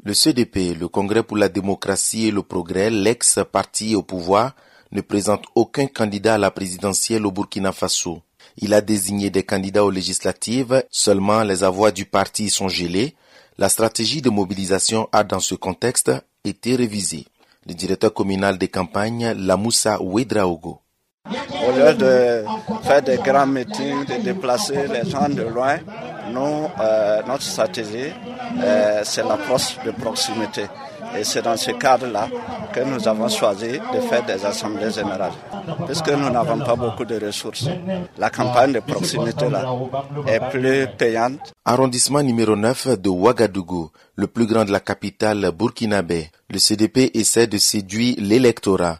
Le CDP, le Congrès pour la démocratie et le progrès, l'ex-parti au pouvoir, ne présente aucun candidat à la présidentielle au Burkina Faso. Il a désigné des candidats aux législatives, seulement les avoirs du parti sont gelés. La stratégie de mobilisation a dans ce contexte été révisée. Le directeur communal des campagnes, Lamoussa Ouedraogo. Au lieu de faire des grands meetings, de déplacer les gens de loin, nous, notre stratégie, c'est l'approche de proximité. Et c'est dans ce cadre-là que nous avons choisi de faire des assemblées générales. Puisque nous n'avons pas beaucoup de ressources, la campagne de proximité-là est plus payante. Arrondissement numéro 9 de Ouagadougou, le plus grand de la capitale burkinabé. Le CDP essaie de séduire l'électorat.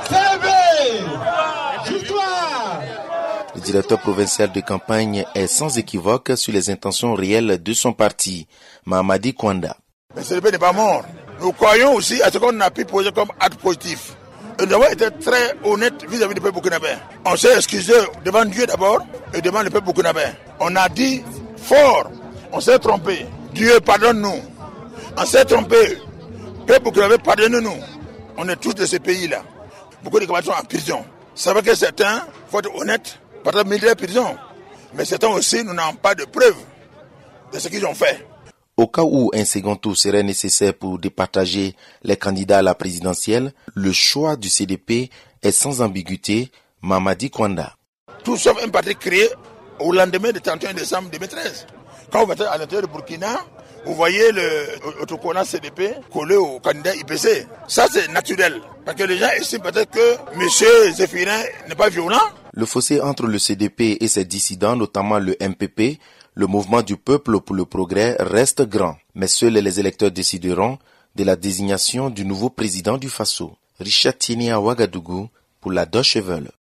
Le directeur provincial de campagne est sans équivoque sur les intentions réelles de son parti, Mamadi Kwanda. Le CDP n'est pas mort. Nous croyons aussi à ce qu'on a pu poser comme acte positif. Et nous avons été très honnêtes vis-à-vis du peuple burkinabé. On s'est excusé devant Dieu d'abord et devant le peuple burkinabé. On a dit fort, on s'est trompé. Dieu pardonne-nous. On s'est trompé. Peuple burkinabé, pardonne-nous. On est tous de ce pays-là. Beaucoup de camarades sont en prison. C'est vrai que certains, il faut être honnête, partent militaire prison. Mais certains aussi, nous n'avons pas de preuves de ce qu'ils ont fait. Au cas où un second tour serait nécessaire pour départager les candidats à la présidentielle, le choix du CDP est sans ambiguïté, Mamadi Kwanda. Tout sauf un parti créé au lendemain du 31 décembre 2013. Quand vous êtes à l'intérieur du Burkina, vous voyez le autocollant CDP collé au candidat IPC. Ça, c'est naturel. Parce que les gens estiment peut-être que M. Zéphirin n'est pas violent. Le fossé entre le CDP et ses dissidents, notamment le MPP, le mouvement du peuple pour le progrès, reste grand. Mais seuls les électeurs décideront de la désignation du nouveau président du Faso. Richard Tieni à Ouagadougou pour la Deutsche Welle.